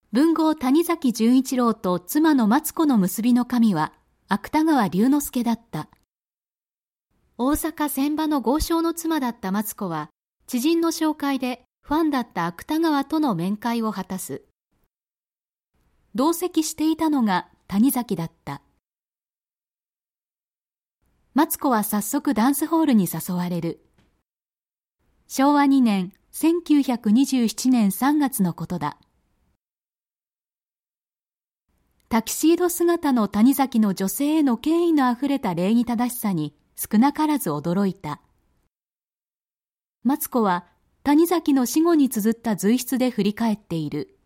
文豪谷崎潤一郎と妻の松子の結びの神は芥川龍之介だった。大阪船場の豪商の妻だった松子は、知人の紹介でファンだった芥川との面会を果たす。同席していたのが谷崎だった。松子は早速ダンスホールに誘われる。昭和2年、1927年3月のことだ。タキシード姿の谷崎の女性への敬意のあふれた礼儀正しさに少なからず驚いた。松子は谷崎の死後に綴った随筆で振り返っている。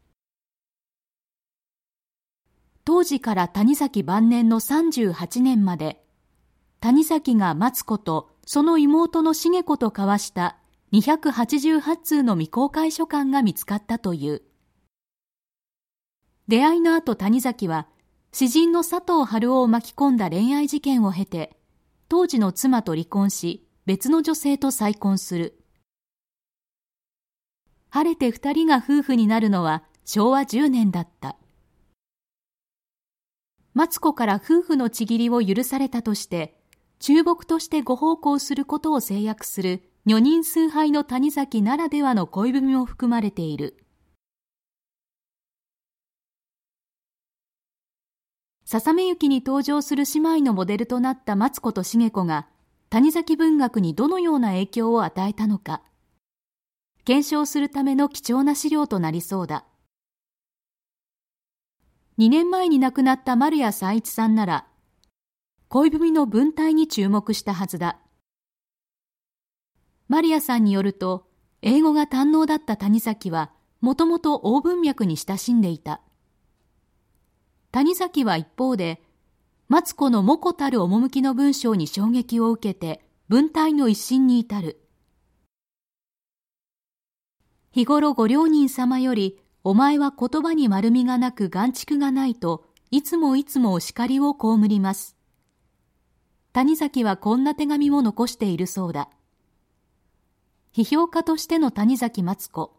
当時から谷崎晩年の38年まで、谷崎が松子とその妹の重子と交わした288通の未公開書簡が見つかったという。出会いの後谷崎は詩人の佐藤春夫を巻き込んだ恋愛事件を経て、当時の妻と離婚し別の女性と再婚する。晴れて二人が夫婦になるのは昭和10年だった。松子から夫婦の契りを許されたとして、中牧としてご奉公することを制約する女人崇拝の谷崎ならではの恋文も含まれている。笹目雪に登場する姉妹のモデルとなった松子と重子が谷崎文学にどのような影響を与えたのか、検証するための貴重な資料となりそうだ。2年前に亡くなった丸谷彩一さんなら、恋文の文体に注目したはずだ。丸谷さんによると、英語が堪能だった谷崎は、もともと欧文脈に親しんでいた。谷崎は一方で、松子のもこたる趣の文章に衝撃を受けて、文体の一新に至る。日頃ご両人様より、お前は言葉に丸みがなく眼蓄がないと、いつもお叱りを被ります。谷崎はこんな手紙も残しているそうだ。批評家としての谷崎松子。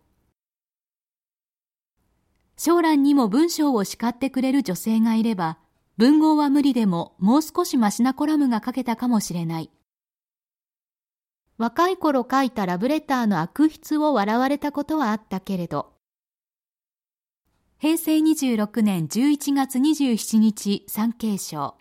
将来にも文章を叱ってくれる女性がいれば、文豪は無理でももう少しマシなコラムが書けたかもしれない。若い頃書いたラブレターの悪筆を笑われたことはあったけれど。平成26年11月27日、産経省。